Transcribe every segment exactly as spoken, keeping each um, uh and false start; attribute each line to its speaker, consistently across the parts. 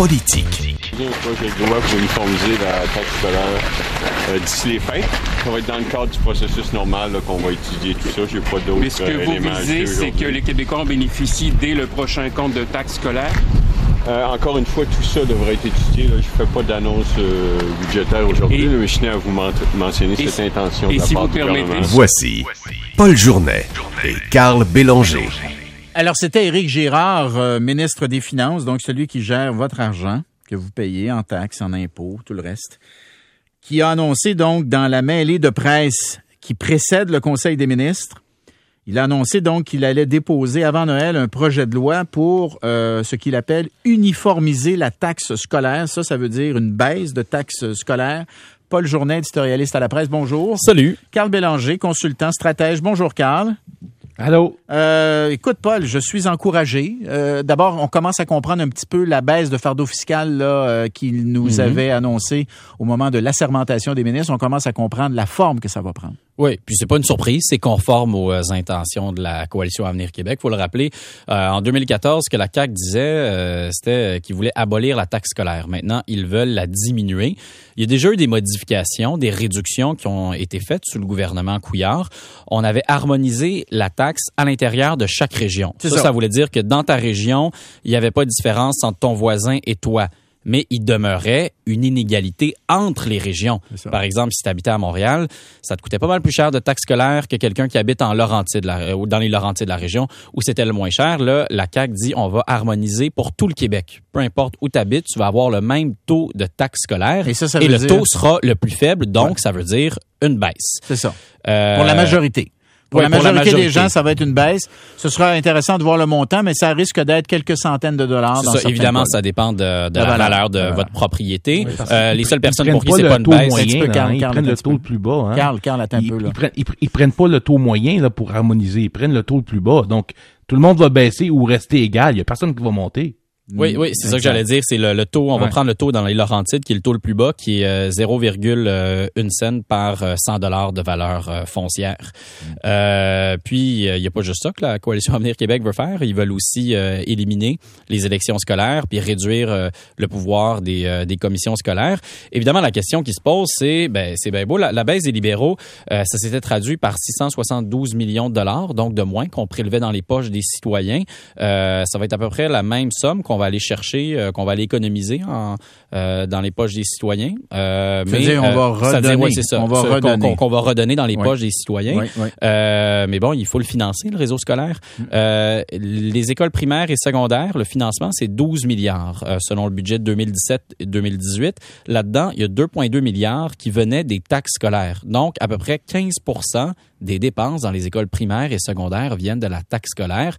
Speaker 1: politique.
Speaker 2: Un projet de loi pour uniformiser la taxe scolaire euh, d'ici les fêtes. Ça va être dans le cadre du processus normal là, qu'on va étudier tout ça. J'ai pas d'autres
Speaker 3: Mais ce que
Speaker 2: euh,
Speaker 3: vous
Speaker 2: éléments
Speaker 3: visez, c'est que les Québécois en bénéficient dès le prochain compte de taxe scolaire?
Speaker 2: Euh, encore une fois, tout ça devrait être étudié. Là. Je ne fais pas d'annonce euh, budgétaire aujourd'hui,
Speaker 3: Et,
Speaker 2: là, mais je tenais à vous men- mentionner
Speaker 3: et,
Speaker 2: cette intention
Speaker 3: et
Speaker 2: de la
Speaker 3: si
Speaker 2: part
Speaker 3: vous
Speaker 2: du
Speaker 3: permettez,
Speaker 2: gouvernement.
Speaker 1: Voici Paul Journet et Carl Bélanger.
Speaker 4: Alors, c'était Éric Girard, euh, ministre des Finances, donc celui qui gère votre argent que vous payez en taxes, en impôts, tout le reste, qui a annoncé donc dans la mêlée de presse qui précède le Conseil des ministres, il a annoncé donc qu'il allait déposer avant Noël un projet de loi pour euh, ce qu'il appelle uniformiser la taxe scolaire. Ça, ça veut dire une baisse de taxe scolaire. Paul Journet, éditorialiste à la presse, bonjour.
Speaker 5: Salut.
Speaker 4: Carl Bélanger, consultant stratège. Bonjour, Carl.
Speaker 5: Allô?
Speaker 4: Euh, écoute, Paul, je suis encouragé. Euh, d'abord, on commence à comprendre un petit peu la baisse de fardeau fiscal là, euh, qu'il nous mm-hmm. avait annoncé au moment de l'assermentation des ministres. On commence à comprendre la forme que ça va prendre.
Speaker 5: Oui, puis c'est pas une surprise, c'est conforme aux intentions de la Coalition Avenir Québec. Il faut le rappeler, euh, en deux mille quatorze, ce que la C A Q disait, euh, c'était qu'ils voulaient abolir la taxe scolaire. Maintenant, ils veulent la diminuer. Il y a déjà eu des modifications, des réductions qui ont été faites sous le gouvernement Couillard. On avait harmonisé la taxe à l'intérieur de chaque région. Ça, ça, ça voulait dire que dans ta région, il n'y avait pas de différence entre ton voisin et toi. Mais il demeurait une inégalité entre les régions. Par exemple, si tu habitais à Montréal, ça te coûtait pas mal plus cher de taxes scolaires que quelqu'un qui habite en Laurentides, la, ou dans les Laurentides de la région, où c'était le moins cher. Là, la C A Q dit on va harmoniser pour tout le Québec. Peu importe où tu habites, tu vas avoir le même taux de taxes scolaires.
Speaker 4: Et, ça, ça
Speaker 5: et
Speaker 4: veut
Speaker 5: le
Speaker 4: dire...
Speaker 5: taux sera le plus faible, donc
Speaker 4: ouais.
Speaker 5: ça veut dire une baisse.
Speaker 4: C'est ça.
Speaker 5: Euh...
Speaker 4: Pour la majorité. Pour,
Speaker 5: ouais,
Speaker 4: la, majorité
Speaker 5: pour la majorité
Speaker 4: des gens, ça va être une baisse. Ce sera intéressant de voir le montant, mais ça risque d'être quelques centaines de dollars. Dans
Speaker 5: ça, évidemment, cas. Ça dépend de, de la, la valeur, valeur de voilà. votre propriété. Oui, euh, les seules personnes pour qui c'est pas une baisse,
Speaker 6: moyen,
Speaker 4: peu,
Speaker 6: là,
Speaker 4: Carl,
Speaker 6: ils
Speaker 4: Carl,
Speaker 6: prennent le taux le plus bas. Hein.
Speaker 4: Carl, Carl, attends un
Speaker 6: ils,
Speaker 4: peu. Là.
Speaker 6: Ils, prennent, ils, ils prennent pas le taux moyen là, pour harmoniser. Ils prennent le taux le plus bas. Donc, tout le monde va baisser ou rester égal. Il y a personne qui va monter.
Speaker 5: Oui, oui, c'est exact. Ça que j'allais dire. C'est le, le taux. On ouais. va prendre le taux dans les Laurentides, qui est le taux le plus bas, qui est euh, zéro virgule un cent par euh, cent dollars de valeur euh, foncière. Mm. Euh, puis, il euh, n'y a pas juste ça que la Coalition Avenir Québec veut faire. Ils veulent aussi euh, éliminer les élections scolaires puis réduire euh, le pouvoir des, euh, des commissions scolaires. Évidemment, la question qui se pose, c'est, ben, c'est bien beau, la, la baisse des libéraux, euh, ça s'était traduit par six cent soixante-douze millions de dollars, donc de moins qu'on prélevait dans les poches des citoyens. Euh, ça va être à peu près la même somme qu'on va aller chercher, euh, qu'on va aller économiser en, euh, dans les poches des citoyens. Euh, mais
Speaker 4: dire, on va redonner.
Speaker 5: Ça dire, ouais, c'est ça.
Speaker 4: On va
Speaker 5: ce,
Speaker 4: redonner.
Speaker 5: Qu'on, qu'on va redonner dans les
Speaker 4: oui.
Speaker 5: poches des citoyens.
Speaker 4: Oui, oui.
Speaker 5: Euh, mais bon, il faut le financer, le réseau scolaire. Mm. Euh, les écoles primaires et secondaires, le financement, c'est douze milliards euh, selon le budget de deux mille dix-sept et deux mille dix-huit. Là-dedans, il y a deux virgule deux milliards qui venaient des taxes scolaires. Donc, à peu près quinze pour cent des dépenses dans les écoles primaires et secondaires viennent de la taxe scolaire.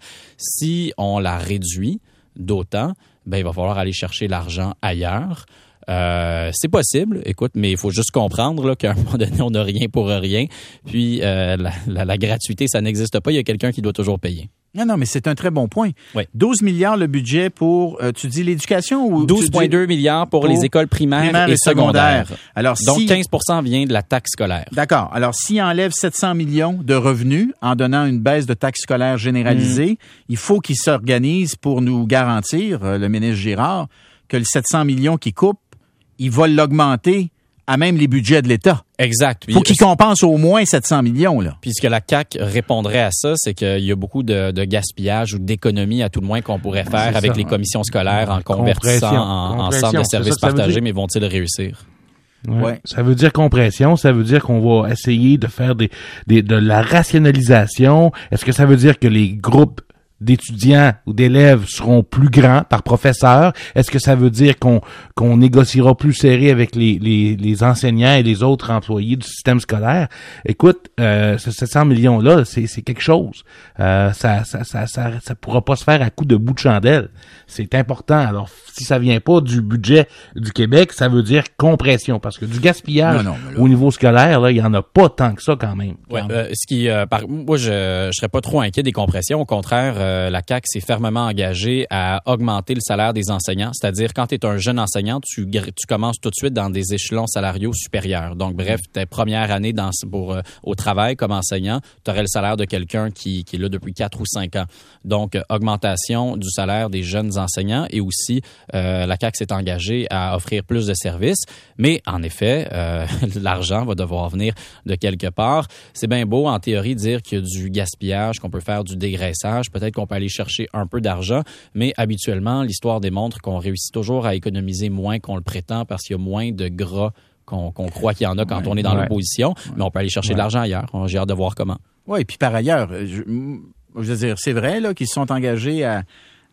Speaker 5: Si on la réduit d'autant, ben il va falloir aller chercher l'argent ailleurs. Euh, c'est possible, écoute, mais il faut juste comprendre là, qu'à un moment donné, on n'a rien pour rien. Puis euh, la, la, la gratuité, ça n'existe pas. Il y a quelqu'un qui doit toujours payer.
Speaker 4: Non, non, mais c'est un très bon point.
Speaker 5: Oui.
Speaker 4: douze milliards le budget pour, euh, tu dis l'éducation ou...
Speaker 5: douze virgule deux milliards pour, pour les écoles primaires, primaires et, et secondaires. secondaires. Alors, Donc, si... quinze pour cent vient de la taxe scolaire.
Speaker 4: D'accord. Alors, s'il enlève sept cents millions de revenus en donnant une baisse de taxe scolaire généralisée, mmh. il faut qu'il s'organise pour nous garantir, euh, le ministre Girard, que le sept cents millions qu'il coupe, il va l'augmenter à même les budgets de l'État.
Speaker 5: Exact.
Speaker 4: Il faut qu'il compense au moins sept cents millions. Là.
Speaker 5: Puis ce que la C A Q répondrait à ça, c'est qu'il y a beaucoup de, de gaspillage ou d'économies à tout le moins qu'on pourrait faire c'est avec ça, les commissions hein. scolaires en convertissant en, en centre de services partagés, mais vont-ils réussir?
Speaker 6: Ouais.
Speaker 4: Ouais.
Speaker 6: Ça veut dire compression, ça veut dire qu'on va essayer de faire des, des de la rationalisation. Est-ce que ça veut dire que les groupes d'étudiants ou d'élèves seront plus grands par professeur? Est-ce que ça veut dire qu'on qu'on négociera plus serré avec les les les enseignants et les autres employés du système scolaire? Écoute, euh, ce sept cents millions là, c'est c'est quelque chose. Euh, ça ça ça ça ça pourra pas se faire à coup de bout de chandelle. C'est important. Alors si ça vient pas du budget du Québec, ça veut dire compression parce que du gaspillage non, non, là, au niveau scolaire là, il y en a pas tant que ça quand même.
Speaker 5: Ouais, euh, ce qui euh, par moi je je serais pas trop inquiet des compressions, au contraire. Euh, euh, la C A Q s'est fermement engagée à augmenter le salaire des enseignants. C'est-à-dire, quand tu es un jeune enseignant, tu, tu commences tout de suite dans des échelons salariaux supérieurs. Donc, bref, ta première année dans, pour, euh, au travail comme enseignant, tu aurais le salaire de quelqu'un qui, qui est là depuis quatre ou cinq ans. Donc, euh, augmentation du salaire des jeunes enseignants et aussi, euh, la C A Q s'est engagée à offrir plus de services. Mais, en effet, euh, l'argent va devoir venir de quelque part. C'est bien beau, en théorie, dire qu'il y a du gaspillage, qu'on peut faire du dégraissage. Peut-être qu'on peut aller chercher un peu d'argent, mais habituellement, l'histoire démontre qu'on réussit toujours à économiser moins qu'on le prétend parce qu'il y a moins de gras qu'on, qu'on croit qu'il y en a quand ouais, on est dans ouais. l'opposition. Ouais. Mais on peut aller chercher ouais. de l'argent ailleurs. J'ai hâte de voir comment.
Speaker 4: Oui, et puis par ailleurs, je, je veux dire, c'est vrai là qu'ils se sont engagés à,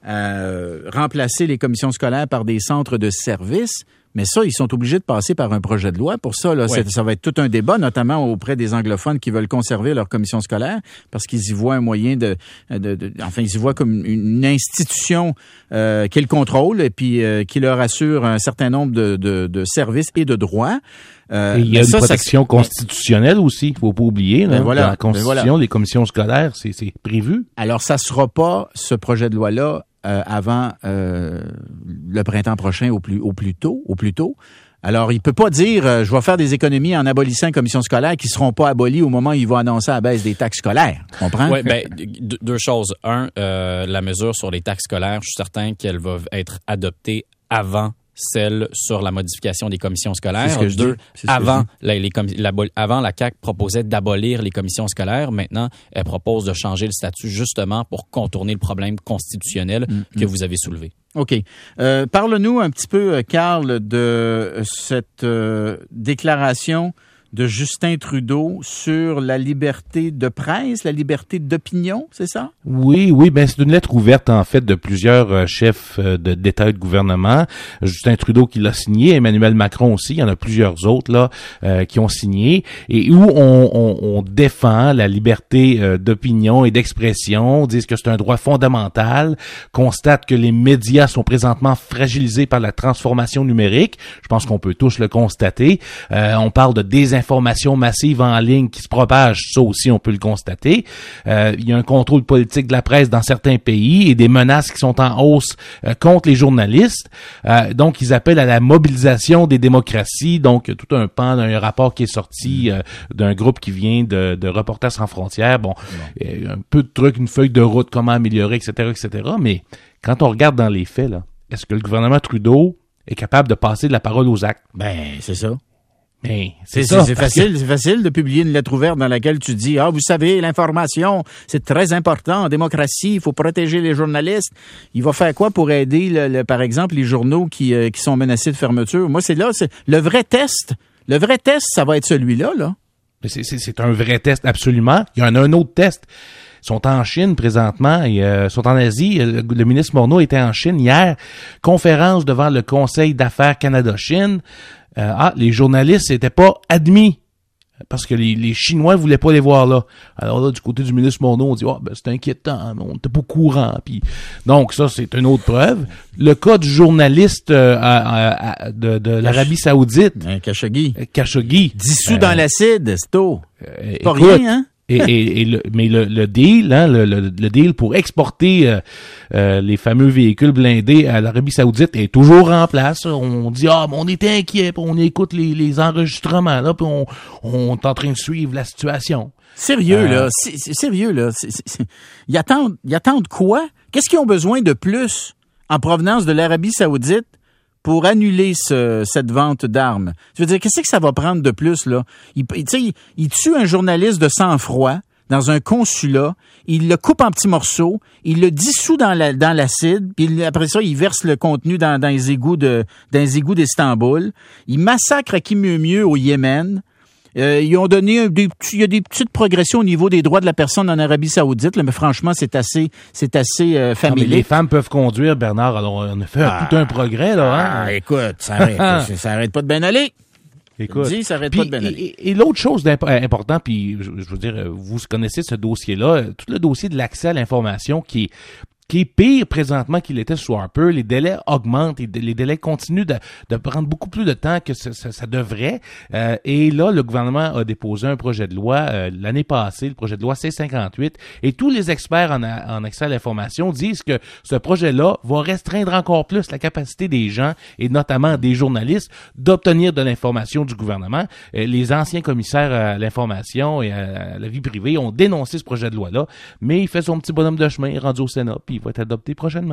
Speaker 4: à remplacer les commissions scolaires par des centres de services. Mais ça, ils sont obligés de passer par un projet de loi. Pour ça, là, oui. ça va être tout un débat, notamment auprès des anglophones qui veulent conserver leur commission scolaire, parce qu'ils y voient un moyen de, de, de enfin, ils y voient comme une institution euh, qu'ils contrôlent et puis euh, qui leur assure un certain nombre de, de, de services et de droits.
Speaker 6: Euh, et il y a une ça, protection ça, constitutionnelle aussi, il faut pas oublier. Là, ben voilà, dans la Constitution, ben voilà. Les commissions scolaires, c'est, c'est prévu.
Speaker 4: Alors, ça sera pas ce projet de loi-là Euh, avant euh, le printemps prochain au plus au plus tôt, au plus tôt. Alors, il peut pas dire euh, je vais faire des économies en abolissant les commissions scolaires qui seront pas abolies au moment où il va annoncer la baisse des taxes scolaires. Tu comprends?
Speaker 5: Oui, ben d- deux choses. Un, euh, la mesure sur les taxes scolaires, je suis certain qu'elle va être adoptée avant celle sur la modification des commissions scolaires.
Speaker 4: C'est ce que
Speaker 5: Deux,
Speaker 4: je dis.
Speaker 5: avant, la, les com- la, avant, la C A Q proposait d'abolir les commissions scolaires. Maintenant, elle propose de changer le statut justement pour contourner le problème constitutionnel mm-hmm. que vous avez soulevé.
Speaker 4: OK. Euh, parle-nous un petit peu, Carl, de cette euh, déclaration de Justin Trudeau sur la liberté de presse, la liberté d'opinion, c'est ça?
Speaker 6: Oui, oui, ben c'est une lettre ouverte en fait de plusieurs euh, chefs euh, de, d'État et de gouvernement. Justin Trudeau qui l'a signé, Emmanuel Macron aussi, il y en a plusieurs autres là euh, qui ont signé, et où on, on, on défend la liberté euh, d'opinion et d'expression, disent que c'est un droit fondamental, constate que les médias sont présentement fragilisés par la transformation numérique. Je pense qu'on peut tous le constater. Euh, on parle de désinformation information massive en ligne qui se propage, ça aussi on peut le constater. Euh, il y a un contrôle politique de la presse dans certains pays et des menaces qui sont en hausse euh, contre les journalistes. Euh, donc ils appellent à la mobilisation des démocraties. Donc tout un pan d'un rapport qui est sorti euh, d'un groupe qui vient de, de Reporters sans frontières. Bon, euh, un peu de trucs, une feuille de route, comment améliorer, et cetera, et cetera. Mais quand on regarde dans les faits, là, est-ce que le gouvernement Trudeau est capable de passer de la parole aux actes?
Speaker 4: Ben, c'est ça.
Speaker 6: Mais c'est,
Speaker 4: c'est,
Speaker 6: ça,
Speaker 4: c'est facile, que... c'est facile de publier une lettre ouverte dans laquelle tu dis ah vous savez l'information c'est très important en démocratie, il faut protéger les journalistes. Il va faire quoi pour aider le, le, par exemple les journaux qui euh, qui sont menacés de fermeture? Moi c'est là c'est le vrai test. Le vrai test ça va être celui-là là.
Speaker 6: Mais c'est c'est, c'est un vrai test absolument. Il y en a un autre test. Ils sont en Chine présentement, ils euh, sont en Asie. Le, le ministre Morneau était en Chine hier. Conférence devant le Conseil d'affaires Canada-Chine. Euh, ah, les journalistes n'étaient pas admis parce que les, les Chinois voulaient pas les voir là. Alors là, du côté du ministre Morneau, on dit ah oh, ben c'est inquiétant, on n'était pas au courant. Puis donc ça c'est une autre preuve. Le cas du journaliste euh, à, à, de, de l'Arabie Saoudite,
Speaker 4: un Khashoggi,
Speaker 6: Khashoggi,
Speaker 4: dissous euh, dans l'acide, c'est tout.
Speaker 6: Euh,
Speaker 4: pas
Speaker 6: écoute,
Speaker 4: rien, hein?
Speaker 6: Et, et, et le, mais le, le deal, hein, le, le, le deal pour exporter euh, euh, les fameux véhicules blindés à l'Arabie Saoudite est toujours en place. On dit ah, mais on était inquiet, puis on écoute les, les enregistrements là, puis on, on est en train de suivre la situation.
Speaker 4: Sérieux euh, là, c'est, c'est sérieux là. C'est, c'est, c'est... Ils attendent, ils attendent quoi? Qu'est-ce qu'ils ont besoin de plus en provenance de l'Arabie Saoudite pour annuler ce, cette vente d'armes? Je veux dire, qu'est-ce que ça va prendre de plus, là? Il, tu sais, il, il tue un journaliste de sang-froid dans un consulat, il le coupe en petits morceaux, il le dissout dans, la, dans l'acide, puis après ça, il verse le contenu dans, dans les égouts de, dans les égouts d'Istanbul. Il massacre à qui mieux mieux au Yémen. Euh, ils ont donné des petits, il y a des petites progressions au niveau des droits de la personne en Arabie Saoudite, là, mais franchement, c'est assez, c'est assez euh, familier.
Speaker 6: Les femmes peuvent conduire, Bernard. Alors, on a fait ah, tout un progrès, là. Hein?
Speaker 4: Ah, écoute, ça arrête, ça arrête pas de bien aller.
Speaker 6: Écoute,
Speaker 4: dis, ça arrête pas de bien aller.
Speaker 6: Et, et l'autre chose d'important, puis je, je veux dire, vous connaissez ce dossier-là, tout le dossier de l'accès à l'information qui est qui est pire présentement qu'il était sous Harper. Les délais augmentent, et les délais continuent de, de prendre beaucoup plus de temps que ça, ça, ça devrait. Euh, et là, le gouvernement a déposé un projet de loi euh, l'année passée, le projet de loi C cinquante-huit, et tous les experts en, a, en accès à l'information disent que ce projet-là va restreindre encore plus la capacité des gens, et notamment des journalistes, d'obtenir de l'information du gouvernement. Euh, les anciens commissaires à l'information et à la vie privée ont dénoncé ce projet de loi-là, mais il fait son petit bonhomme de chemin, il est rendu au Sénat, puis il va être adopté prochainement.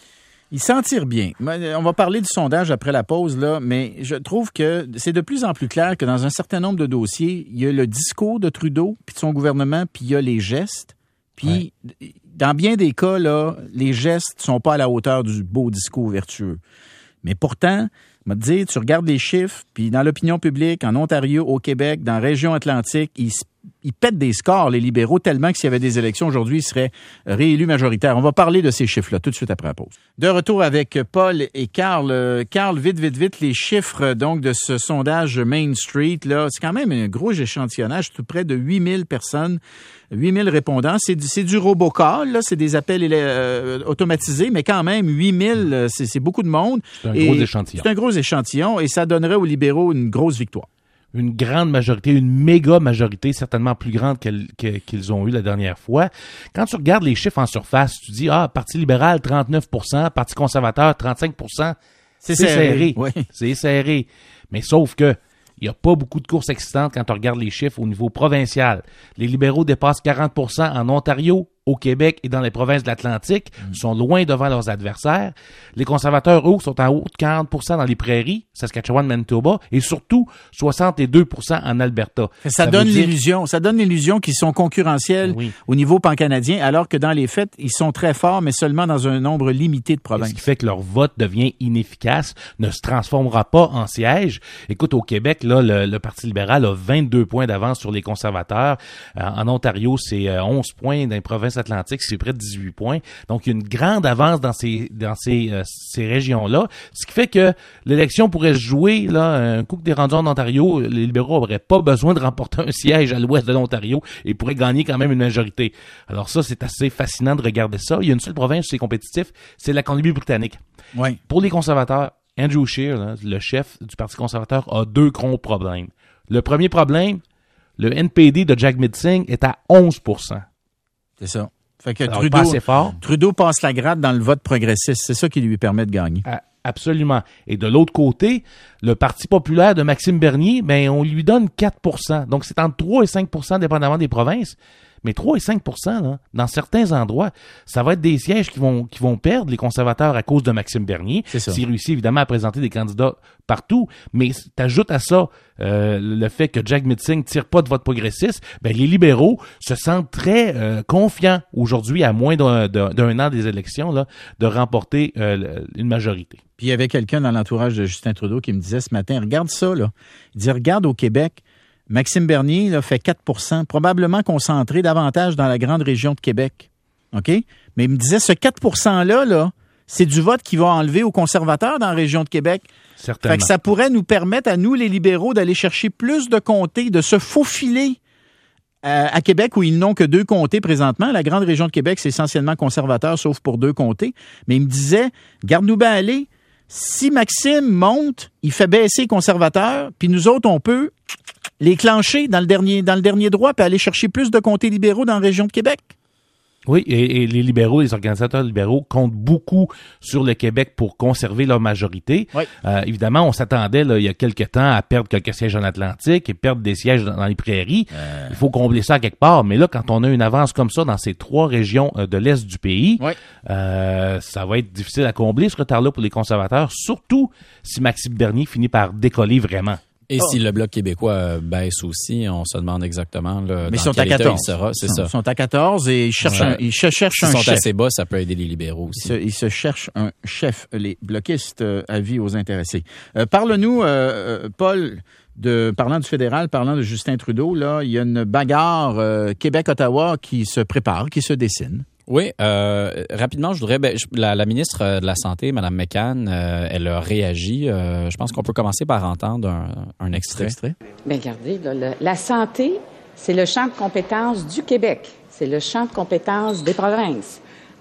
Speaker 4: Il s'en tire bien. On va parler du sondage après la pause, là, mais je trouve que c'est de plus en plus clair que dans un certain nombre de dossiers, il y a le discours de Trudeau puis de son gouvernement, puis il y a les gestes. Puis, ouais. Dans bien des cas, là, les gestes sont pas à la hauteur du beau discours vertueux. Mais pourtant, je vais te dire, tu regardes les chiffres, puis dans l'opinion publique, en Ontario, au Québec, dans la région Atlantique, ils Ils pètent des scores, les libéraux, tellement que s'il y avait des élections aujourd'hui, ils seraient réélus majoritaires. On va parler de ces chiffres-là tout de suite après la pause. De retour avec Paul et Carl. Carl, vite, vite, vite, les chiffres donc de ce sondage Main Street, là, c'est quand même un gros échantillonnage, tout près de huit mille personnes, huit mille répondants. C'est du, c'est du robocall, là, c'est des appels euh, automatisés, mais quand même, huit mille, c'est, c'est beaucoup de monde.
Speaker 6: C'est un
Speaker 4: et
Speaker 6: gros échantillon.
Speaker 4: C'est un gros échantillon et ça donnerait aux libéraux une grosse victoire.
Speaker 6: Une grande majorité, une méga majorité, certainement plus grande qu'elle, qu'ils ont eu la dernière fois. Quand tu regardes les chiffres en surface, tu dis, ah, Parti libéral, trente-neuf pour cent, Parti conservateur, trente-cinq pour cent. C'est, c'est serré. serré. Oui. C'est serré. Mais sauf que, il n'y a pas beaucoup de courses excitantes quand on regarde les chiffres au niveau provincial. Les libéraux dépassent quarante pour cent en Ontario, au Québec et dans les provinces de l'Atlantique, mmh. sont loin devant leurs adversaires. Les conservateurs, eux, sont en haut de quarante pour cent dans les prairies, Saskatchewan, Manitoba, et surtout soixante-deux pour cent en Alberta.
Speaker 4: Ça, ça donne dire... l'illusion, ça donne l'illusion qu'ils sont concurrentiels oui. au niveau pan-canadien, alors que dans les faits, ils sont très forts, mais seulement dans un nombre limité de provinces.
Speaker 6: Ce qui fait que leur vote devient inefficace, ne se transformera pas en siège. Écoute, au Québec, là, le, le Parti libéral a vingt-deux points d'avance sur les conservateurs. Euh, en Ontario, c'est euh, onze points dans les provinces Atlantique, c'est près de dix-huit points. Donc, il y a une grande avance dans ces dans ces, euh, ces régions-là, ce qui fait que l'élection pourrait se jouer, là, un coup que des rendus en Ontario, les libéraux n'auraient pas besoin de remporter un siège à l'ouest de l'Ontario et pourraient gagner quand même une majorité. Alors ça, c'est assez fascinant de regarder ça. Il y a une seule province où c'est compétitif, c'est la Colombie-Britannique.
Speaker 4: Oui. Pour
Speaker 6: les conservateurs, Andrew Scheer, là, le chef du Parti conservateur, a deux gros problèmes. Le premier problème, le N P D de Jack Mitzing est à onze pour cent.
Speaker 4: C'est ça. Fait que
Speaker 6: Alors,
Speaker 4: Trudeau,
Speaker 6: pas assez fort.
Speaker 4: Trudeau passe la gratte dans le vote progressiste. C'est ça qui lui permet de gagner.
Speaker 6: Ah, absolument. Et de l'autre côté, le Parti populaire de Maxime Bernier, ben, on lui donne quatre pour cent. Donc, c'est entre trois et cinq pour cent dépendamment des provinces. Mais trois et cinq pour cent, là, dans certains endroits, ça va être des sièges qui vont qui vont perdre les conservateurs à cause de Maxime Bernier.
Speaker 4: C'est ça.
Speaker 6: S'il réussit évidemment à présenter des candidats partout, mais t'ajoutes à ça euh, le fait que Jack Mitzing tire pas de vote progressiste, ben les libéraux se sentent très euh, confiants aujourd'hui, à moins d'un, d'un, d'un an des élections, là, de remporter euh, une majorité.
Speaker 4: Puis il y avait quelqu'un dans l'entourage de Justin Trudeau qui me disait ce matin, regarde ça, là. Il dit, regarde au Québec, Maxime Bernier là, fait quatre pour cent, probablement concentré davantage dans la grande région de Québec. OK? Mais il me disait, ce quatre pour cent-là, là, c'est du vote qui va enlever aux conservateurs dans la région de Québec.
Speaker 6: Certainement.
Speaker 4: Fait que ça pourrait nous permettre, à nous, les libéraux, d'aller chercher plus de comtés, de se faufiler euh, à Québec, où ils n'ont que deux comtés présentement. La grande région de Québec, c'est essentiellement conservateur, sauf pour deux comtés. Mais il me disait, garde-nous bien aller. Si Maxime monte, il fait baisser les conservateurs, puis nous autres, on peut les clencher dans le dernier dans le dernier droit puis aller chercher plus de comtés libéraux dans la région de Québec.
Speaker 6: Oui, et, et les libéraux, les organisateurs libéraux comptent beaucoup sur le Québec pour conserver leur majorité.
Speaker 4: Oui.
Speaker 6: Euh, évidemment, on s'attendait là, il y a quelques temps à perdre quelques sièges en Atlantique et perdre des sièges dans, dans les prairies. Euh... Il faut combler ça à quelque part. Mais là, quand on a une avance comme ça dans ces trois régions euh, de l'Est du pays,
Speaker 4: oui.
Speaker 6: euh, ça va être difficile à combler ce retard-là pour les conservateurs, surtout si Maxime Bernier finit par décoller vraiment.
Speaker 5: Et oh. si le Bloc québécois baisse aussi, on se demande exactement là,
Speaker 4: mais
Speaker 5: dans
Speaker 4: sont
Speaker 5: quel
Speaker 4: à quatorze.
Speaker 5: état il sera. C'est
Speaker 4: ils sont,
Speaker 5: ça.
Speaker 4: Ils sont à quatorze et ils cherchent ouais. un, ils cherchent
Speaker 5: S'ils
Speaker 4: un
Speaker 5: sont
Speaker 4: chef.
Speaker 5: assez bas, ça peut aider les libéraux aussi.
Speaker 4: Ils se, ils se cherchent un chef, les bloquistes, euh, avis aux intéressés. Euh, parle-nous, euh, Paul, de parlant du fédéral, parlant de Justin Trudeau, là, il y a une bagarre euh, Québec-Ottawa qui se prépare, qui se dessine.
Speaker 5: Oui, euh, rapidement, je voudrais, ben, la, la ministre de la Santé, Mme McCann, euh, elle a réagi. Euh, je pense qu'on peut commencer par entendre un, un extrait.
Speaker 4: extrait.
Speaker 7: Bien, regardez, là, le, la santé, c'est le champ de compétences du Québec. C'est le champ de compétences des provinces.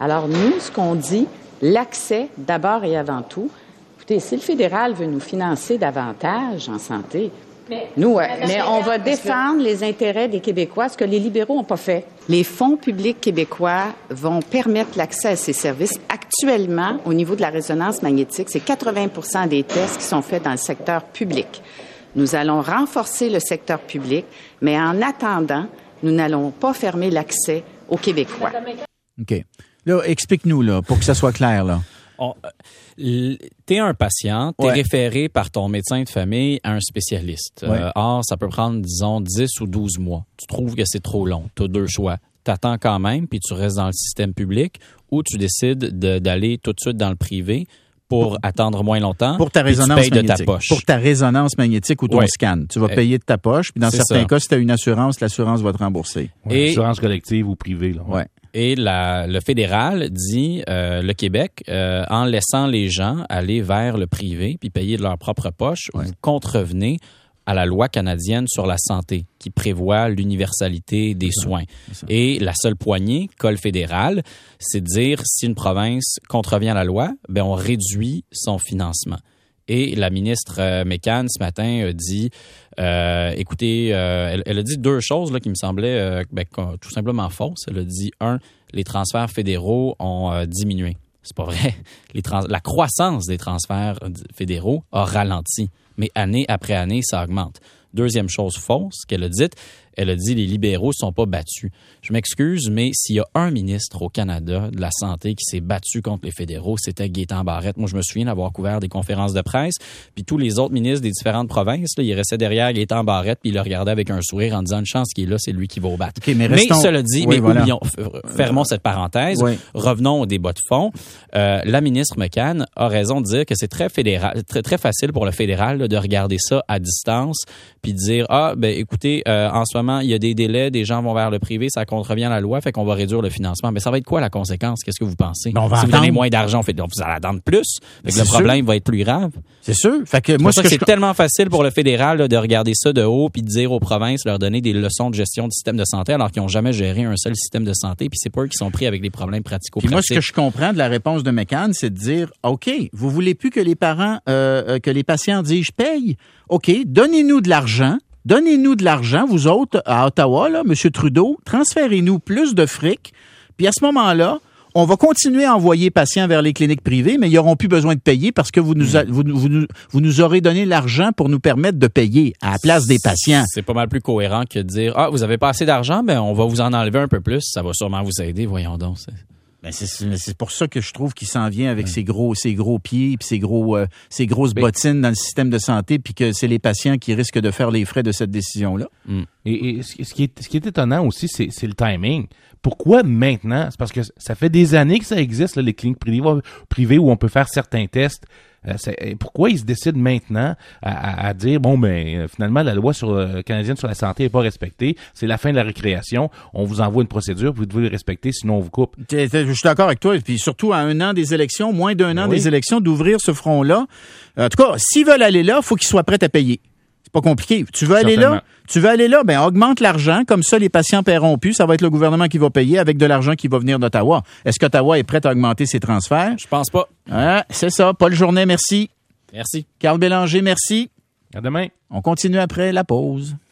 Speaker 7: Alors, nous, ce qu'on dit, l'accès d'abord et avant tout. Écoutez, si le fédéral veut nous financer davantage en santé, mais, nous, euh, mais on va défendre les intérêts des Québécois, ce que les libéraux n'ont pas fait. Les fonds publics québécois vont permettre l'accès à ces services. Actuellement, au niveau de la résonance magnétique, c'est quatre-vingts pour cent des tests qui sont faits dans le secteur public. Nous allons renforcer le secteur public, mais en attendant, nous n'allons pas fermer l'accès aux Québécois.
Speaker 4: OK. Là, explique-nous, là, pour que ça soit clair, là.
Speaker 5: On, euh, t'es un patient, t'es
Speaker 4: ouais.
Speaker 5: référé par ton médecin de famille à un spécialiste.
Speaker 4: Ouais.
Speaker 5: Euh, or, ça peut prendre, disons, dix ou douze mois. Tu trouves que c'est trop long. T'as deux choix. T'attends quand même, puis tu restes dans le système public, ou tu décides de, d'aller tout de suite dans le privé pour, pour attendre moins longtemps.
Speaker 4: Pour ta résonance
Speaker 5: tu payes
Speaker 4: magnétique.
Speaker 5: de ta poche.
Speaker 4: Pour ta résonance magnétique ou ton
Speaker 5: ouais.
Speaker 4: scan. Tu vas payer de ta poche, puis dans
Speaker 5: c'est
Speaker 4: certains
Speaker 5: ça.
Speaker 4: cas, si tu as une assurance, l'assurance va te rembourser.
Speaker 6: Ouais,
Speaker 5: Et,
Speaker 6: assurance collective ou privée. Là, ouais.
Speaker 4: Ouais.
Speaker 5: Et la, le fédéral dit, euh, le Québec, euh, en laissant les gens aller vers le privé puis payer de leur propre poche,
Speaker 4: ouais.
Speaker 5: vous contrevenez à la loi canadienne sur la santé qui prévoit l'universalité des
Speaker 4: c'est
Speaker 5: soins.
Speaker 4: Ça.
Speaker 5: Et la seule poignée qu'a le fédéral, c'est de dire si une province contrevient à la loi, ben on réduit son financement. Et la ministre euh, McCann, ce matin, a dit, euh, écoutez, euh, elle, elle a dit deux choses là, qui me semblaient euh, ben, tout simplement fausses. Elle a dit, un, les transferts fédéraux ont euh, diminué. C'est pas vrai. Les trans- la croissance des transferts fédéraux a ralenti, mais année après année, ça augmente. Deuxième chose fausse qu'elle a dite, elle a dit les libéraux sont pas battus. Je m'excuse, mais s'il y a un ministre au Canada de la santé qui s'est battu contre les fédéraux, c'était Gaétan Barrette. Moi, je me souviens d'avoir couvert des conférences de presse, puis tous les autres ministres des différentes provinces, là, ils restaient derrière Gaétan Barrette, puis ils le regardaient avec un sourire en disant une chance qu'il est là, c'est lui qui va au battre.
Speaker 4: Okay, mais,
Speaker 5: mais
Speaker 4: restons...
Speaker 5: cela dit,
Speaker 4: oui,
Speaker 5: mais
Speaker 4: voilà.
Speaker 5: oublions, fermons cette parenthèse,
Speaker 4: oui.
Speaker 5: Revenons au débat de fond. Euh, la ministre McCann a raison de dire que c'est très fédéral, très, très facile pour le fédéral là, de regarder ça à distance, puis de dire ah ben écoutez, euh, en ce moment il y a des délais, des gens vont vers le privé, ça contrevient à la loi, fait qu'on va réduire le financement. Mais ça va être quoi la conséquence? Qu'est-ce que vous pensez?
Speaker 4: Ben, on va
Speaker 5: si
Speaker 4: attendre.
Speaker 5: vous donnez moins d'argent, fait, donc vous allez attendre plus. Fait que le
Speaker 4: sûr.
Speaker 5: problème va être plus grave.
Speaker 4: C'est sûr. Fait que
Speaker 5: C'est
Speaker 4: moi,
Speaker 5: pour ça
Speaker 4: ce que
Speaker 5: que c'est
Speaker 4: je...
Speaker 5: tellement facile pour le fédéral là, de regarder ça de haut puis de dire aux provinces, leur donner des leçons de gestion du système de santé alors qu'ils n'ont jamais géré un seul système de santé puis c'est pas eux qui sont pris avec des problèmes pratico-pratiques.
Speaker 4: Puis moi, ce que je comprends de la réponse de McCann, c'est de dire, OK, vous voulez plus que les parents, euh, que les patients disent, je paye. OK, donnez-nous de l'argent. Donnez-nous de l'argent, vous autres, à Ottawa, là, M. Trudeau, transférez-nous plus de fric, puis à ce moment-là, on va continuer à envoyer patients vers les cliniques privées, mais ils n'auront plus besoin de payer parce que vous nous, a, vous, vous, nous, vous nous aurez donné l'argent pour nous permettre de payer à la place des patients.
Speaker 5: C'est pas mal plus cohérent que de dire « Ah, vous avez pas assez d'argent, ben on va vous en enlever un peu plus, ça va sûrement vous aider, voyons donc. »
Speaker 4: Ben c'est, c'est pour ça que je trouve qu'il s'en vient avec ses gros ses gros pieds puis ses gros euh, ses grosses
Speaker 5: Mais,
Speaker 4: bottines dans le système de santé puis que c'est les patients qui risquent de faire les frais de cette décision-là.
Speaker 5: Mm.
Speaker 6: Et, et ce, qui est, ce qui est étonnant aussi, c'est, c'est le timing. Pourquoi maintenant? C'est parce que ça fait des années que ça existe, là, les cliniques privées, privées où on peut faire certains tests. Euh, c'est, pourquoi ils se décident maintenant à, à, à dire, bon, ben finalement, la loi sur, euh, canadienne sur la santé n'est pas respectée, c'est la fin de la récréation, on vous envoie une procédure, vous devez le respecter, sinon on vous coupe.
Speaker 4: Je suis d'accord avec toi, et puis surtout à un an des élections, moins d'un an
Speaker 6: oui.
Speaker 4: des élections, d'ouvrir ce front-là. En tout cas, s'ils veulent aller là, il faut qu'ils soient prêts à payer. C'est pas compliqué. Tu veux aller
Speaker 6: Certainement.
Speaker 4: là? Tu veux aller là? Ben, augmente l'argent. Comme ça, les patients paieront plus. Ça va être le gouvernement qui va payer avec de l'argent qui va venir d'Ottawa. Est-ce qu'Ottawa est prêt à augmenter ses transferts?
Speaker 5: Je pense pas.
Speaker 4: Ah, c'est ça. Paul Journet, merci.
Speaker 5: Merci.
Speaker 4: Carl Bélanger, merci.
Speaker 6: À demain.
Speaker 4: On continue après la pause.